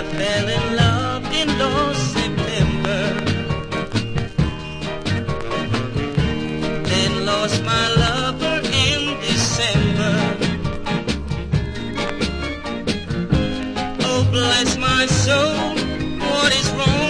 I fell in love in last September, then lost my lover in December. Oh, bless my soul, what is wrong